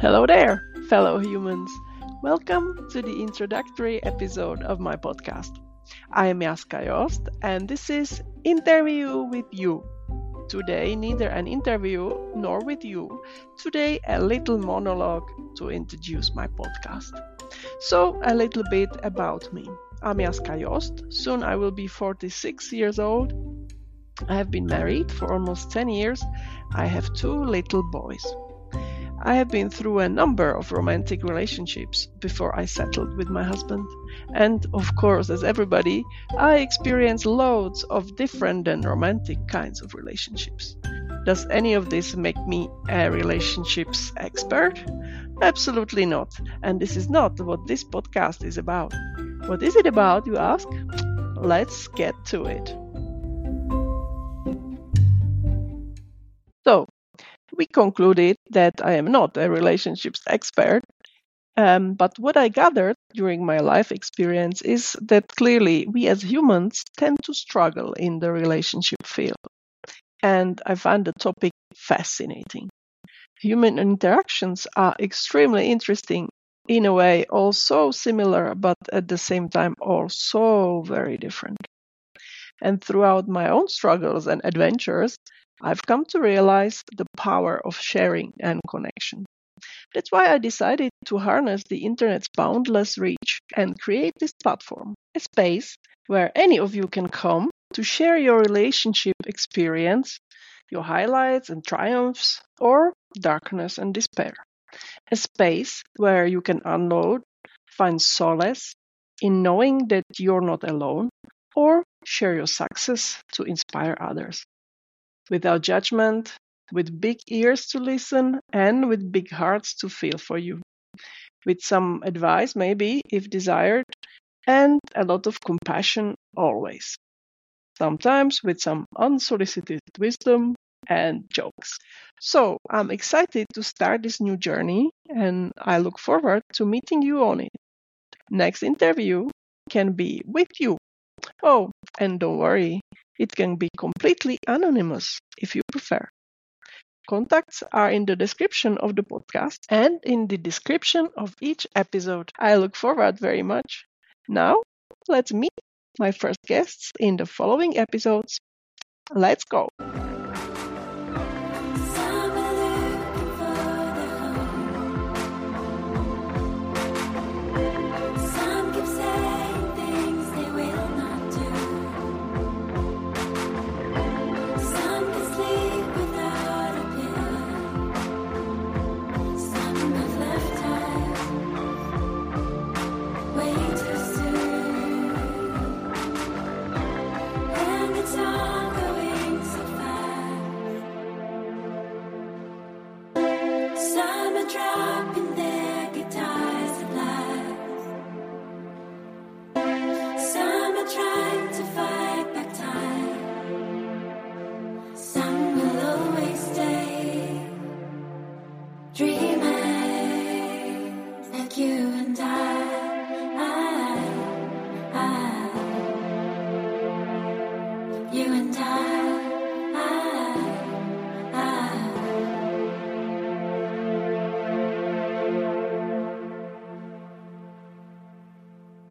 Hello there, fellow humans. Welcome to the introductory episode of my podcast. I am Jaska Jost, and this is Interview with You. Today, neither an interview nor with you. Today, a little monologue to introduce my podcast. So, a little bit about me. I'm Jaska Jost. Soon I will be 46 years old. I have been married for almost 10 years. I have 2 little boys. I have been through a number of romantic relationships before I settled with my husband. And of course, as everybody, I experienced loads of different and romantic kinds of relationships. Does any of this make me a relationships expert? Absolutely not. And this is not what this podcast is about. What is it about, you ask? Let's get to it. So, we concluded that I am not a relationships expert, but what I gathered during my life experience is that clearly we as humans tend to struggle in the relationship field. And I find the topic fascinating. Human interactions are extremely interesting, in a way all so similar, but at the same time all so very different. And throughout my own struggles and adventures, I've come to realize the power of sharing and connection. That's why I decided to harness the internet's boundless reach and create this platform, a space where any of you can come to share your relationship experience, your highlights and triumphs, or darkness and despair. A space where you can unload, find solace in knowing that you're not alone, or share your success to inspire others. Without judgment, with big ears to listen, and with big hearts to feel for you. With some advice, maybe, if desired, and a lot of compassion always. Sometimes with some unsolicited wisdom and jokes. So, I'm excited to start this new journey, and I look forward to meeting you on it. Next interview can be with you. Oh, and don't worry, it can be completely anonymous if you prefer. Contacts are in the description of the podcast and in the description of each episode. I look forward very much. Now, let's meet my first guests in the following episodes. Let's go! Dropping their guitars at last. Some are trying